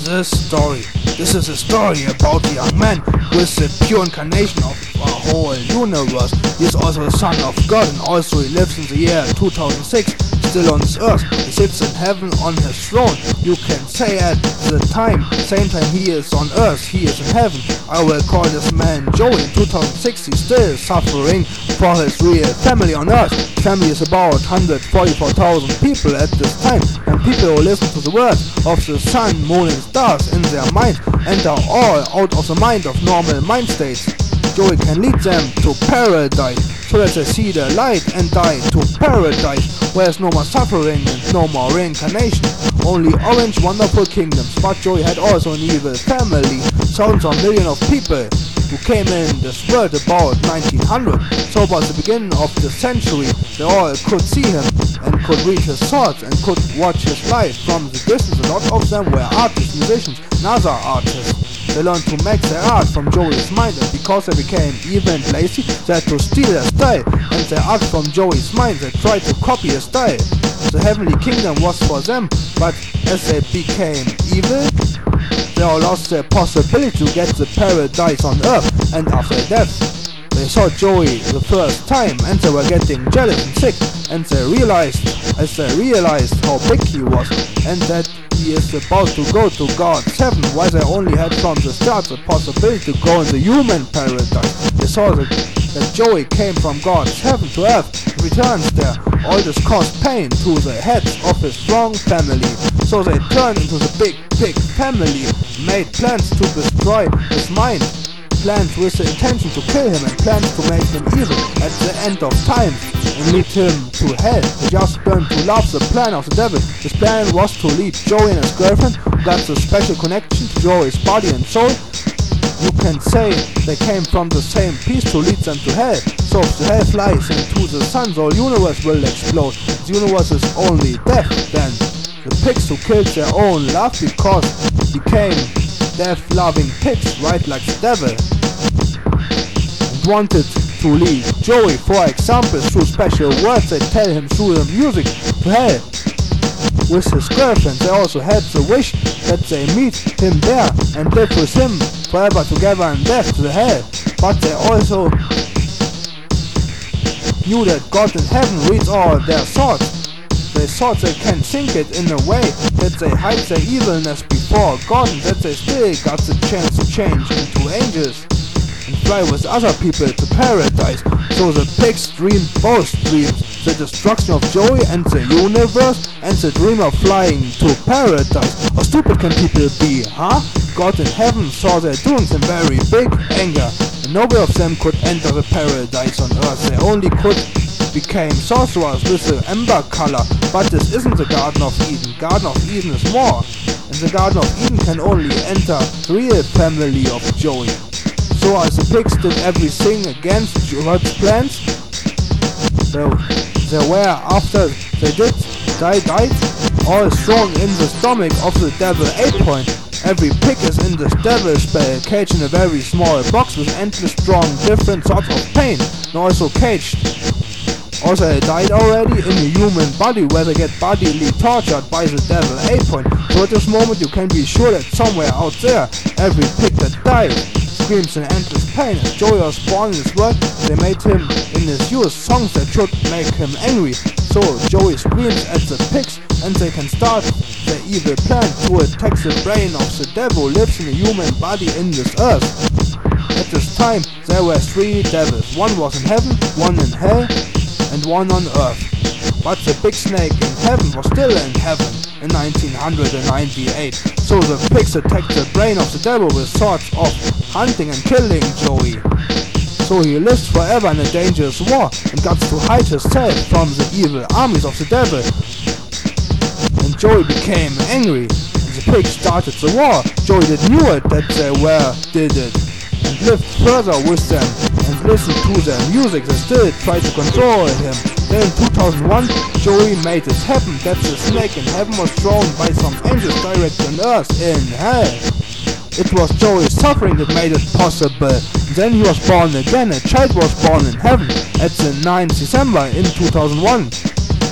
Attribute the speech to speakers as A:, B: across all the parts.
A: The story. This is a story about a young man who is the pure incarnation of a whole universe. He is also the son of God, and also he lives in the year 2006, still on this earth. He sits in heaven on his throne. You can say at the same time he is on earth, he is in heaven. I will call this man Joey. In 2006 he still is suffering for his real family on earth. His family is about 144,000 people at this time, and people who listen to the words of the sun, moon and stars in their mind and are all out of the mind of normal mind states. Joey can lead them to paradise, so that they see the light and die to paradise, where there's no more suffering and no more reincarnation, only orange wonderful kingdoms. But Joey had also an evil family, thousands of millions of people who came in this world about 1900. So about the beginning of the century, they all could see him and could read his thoughts and could watch his life from the distance. A lot of them were artists, musicians, and other artists. They learned to make their art from Joey's mind, and because they became evil and lazy, they had to steal their style and their art from Joey's mind. They tried to copy his style. The heavenly kingdom was for them, but as they became evil, they all lost their possibility to get the paradise on earth. And after death, they saw Joey the first time, and they were getting jealous and sick, and they realized how big he was, and that he is about to go to God's heaven, while they only had from the start the possibility to go in the human paradise. They saw that Joey came from God's heaven to earth and returns there. All this caused pain to the heads of his strong family, so they turned into the big family, made plans to destroy his mind, plans with the intention to kill him, and plans to make him evil at the end of time and lead him to hell. They just learned to love the plan of the devil. His plan was to lead Joey and his girlfriend, who got the special connection to Joey's body and soul. You can say they came from the same piece, to lead them to hell. So if the hell flies into the sun, the whole universe will explode. The universe is only death then. The pigs who killed their own love because became death-loving pigs, right like the devil, and wanted to lead Joey, for example, through special words they tell him through the music, to hell. With his girlfriend, they also had the wish that they meet him there and live with him forever together in death to the hell. But they also knew that God in heaven reads all their thoughts. They thought they can think it in a way that they hide their evilness before God, and that they still got the chance to change into angels and fly with other people to paradise. So the pigs dreamed both dreams, the destruction of Joey and the universe, and the dream of flying to paradise. How stupid can people be, huh? God in heaven saw their doings in very big anger, and nobody of them could enter the paradise on earth. They only became sorcerers with the amber color. But this isn't the Garden of Eden. Garden of Eden is more, and the Garden of Eden can only enter the real family of Joey. So as the pigs did everything against God's plans, they were, after they died, all thrown in the stomach of the devil 8-point. Every pig is in this devil spell, caged in a very small box with endless strong different sorts of pain, and also caged. Also they died already in a human body, where they get bodily tortured by the devil 8-point. So at this moment you can be sure that somewhere out there, every pig that died screams in endless pain. As Joey was born in this world, they made him in his youth songs that should make him angry. So Joey screams at the pigs, and they can start their evil plan to attack the brain of the devil who lives in a human body in this earth. At this time there were 3 devils. One was in heaven, one in hell, and one on earth. But the big snake in heaven was still in heaven in 1998. So the pigs attacked the brain of the devil with thoughts of hunting and killing Joey. So he lives forever in a dangerous war and got to hide himself from the evil armies of the devil. And Joey became angry, and the pigs started the war. Joey knew it, that they did it, and lived further with them and listened to their music. They still tried to control him. Then in 2001, Joey made it happen that the snake in heaven was thrown by some angels direct on earth in hell. It was Joey's suffering that made it possible. Then he was born again. A child was born in heaven at the 9th December in 2001.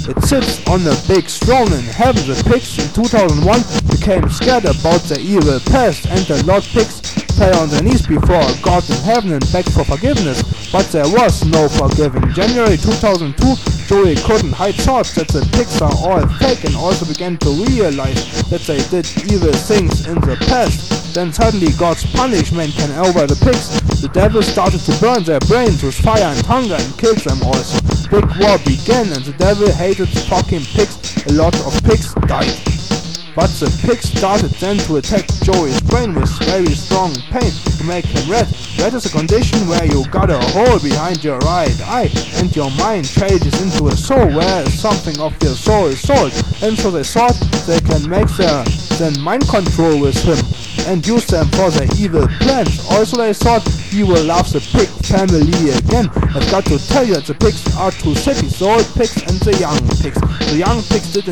A: It sits on a big throne in heaven. The pigs in 2001 became scared about their evil past, and the Lord pigs fell on their knees before God in heaven and begged for forgiveness, but there was no forgiving. January 2002, Joey couldn't hide thoughts that the pigs are all fake, and also began to realize that they did evil things in the past. Then suddenly God's punishment came over the pigs. The devil started to burn their brains with fire and hunger and killed them also. Big war began, and the devil hated fucking pigs. A lot of pigs died. But the pigs started then to attack Joey's brain with very strong pain to make him red. Red is a condition where you got a hole behind your right eye and your mind changes into a soul, where something of your soul is sold. And so they thought they can make their mind control with him and use them for their evil plans. Also they thought he will love the pig family again. I've got to tell you that the pigs are two cities, the old pigs and the young pigs. The young pigs did in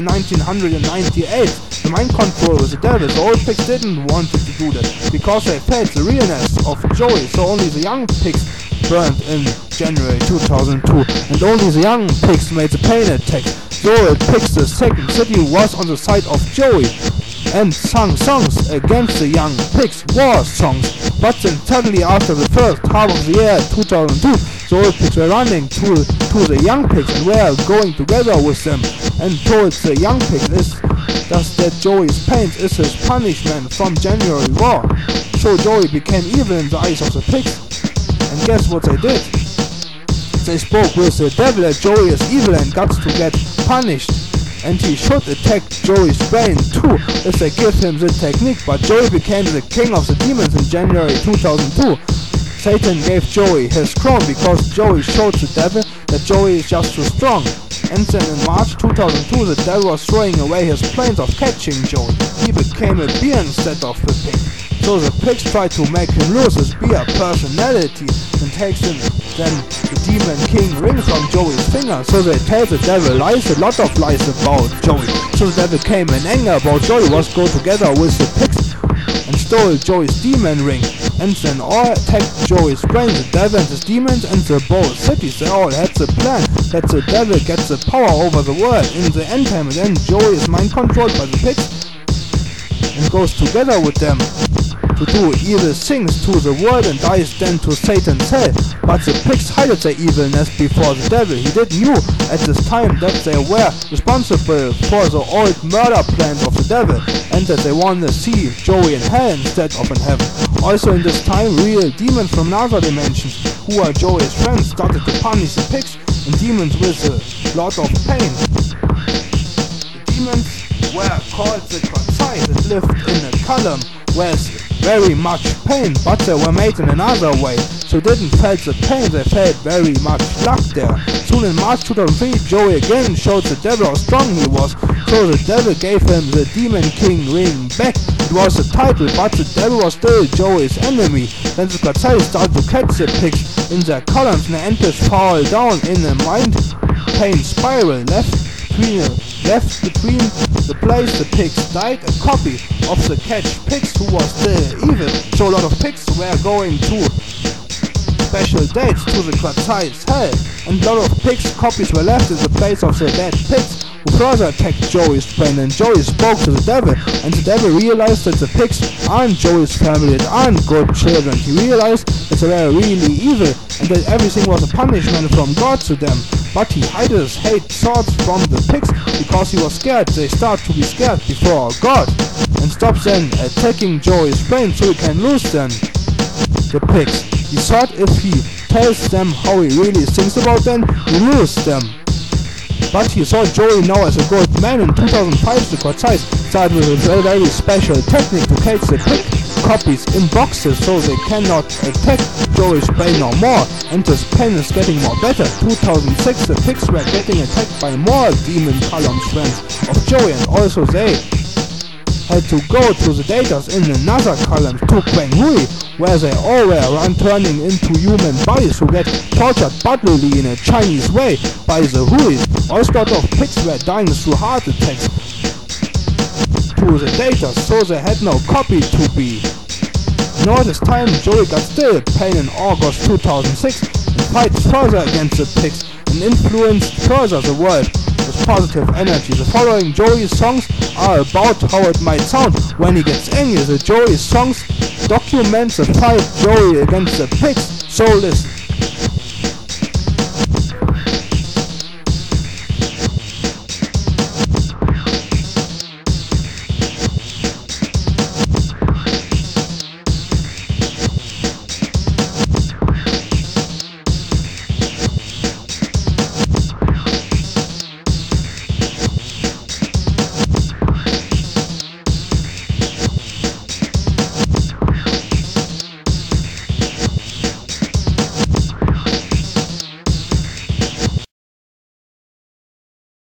A: 1998. The mind control with the devil. The old pigs didn't want to do that because they felt the realness of Joey. So only the young pigs burned in January 2002, and only the young pigs made the pain attack. The old pigs, the second city, was on the side of Joey and sang songs against the young pigs, war songs. But then suddenly after the first half of the year 2002, the old pigs were running to the young pigs and were going together with them and told the young pigs that Joey's pain is his punishment from January war. So Joey became evil in the eyes of the pigs. And guess what they did? They spoke with the devil that Joey is evil and got to get punished, and he should attack Joey's brain too if they give him the technique. But Joey became the king of the demons in January 2002. Satan gave Joey his crown because Joey showed the devil that Joey is just too strong. And then in March 2002, the devil was throwing away his plans of catching Joey. He became a bear instead of a pig. So the pigs tried to make him lose his bear personality and takes him then the demon king ring from Joey's finger. So they tell the devil lies, a lot of lies about Joey. So the devil came in anger about Joey, was go together with the pigs and stole Joey's demon ring. And then all attacked Joey's brain. The devil and his demons and the both cities, they all had the plan that the devil gets the power over the world in the end time, and then Joey is mind controlled by the pigs and goes together with them to do evil things to the world and dies then to Satan's hell. But the pigs hid their evilness before the devil. He didn't know at this time that they were responsible for the old murder plans of the devil and that they want to see Joey in hell instead of in heaven. Also in this time, real demons from another dimensions, who are Joey's friends, started to punish the pigs and demons with a lot of pain. The demons were called the Kratzai that lived in a column with very much pain, but they were made in another way, so didn't felt the pain, they felt very much luck there. Soon in March 2003, Joey again showed the devil how strong he was, so the devil gave him the Demon King ring back. It was the title, but the devil was still Joey's enemy. Then the Kratzai started to catch the pigs in their columns and the ants fall down in a mind pain spiral left between the place the pigs died, a copy of the catch pigs who was still evil. So a lot of pigs were going to special dates to the Kratzai's hell, and a lot of pigs copies were left in the place of the dead pigs who further attacked Joey's brain. And Joey spoke to the devil, and the devil realized that the pigs aren't Joey's family, that aren't good children. He realized that they were really evil and that everything was a punishment from God to them. But he hid his hate thoughts from the pigs because he was scared they start to be scared before God and stop then attacking Joey's brain so he can lose them, the pigs. He thought if he tells them how he really thinks about them, he loses them. But he saw Joey now as a good man. In 2005, the Kratzai started with a very special technique to catch the pig copies in boxes so they cannot attack Joey's brain no more, and his pain is getting more better. 2006, the pigs were getting attacked by more demon column friends of Joey, and also they had to go to the datas in another column to Quang Hui, where they all were turning into human bodies who get tortured bodily in a Chinese way by the Huis. Also a lot of pigs were dying through heart attacks to the datas, so they had no copy to be. And all this time Joey got still pain in August 2006 and fights further against the pigs and influenced further the world with positive energy. The following Joey songs are about how it might sound when he gets angry. The Joey songs document the fight Joey against the pigs, so listen.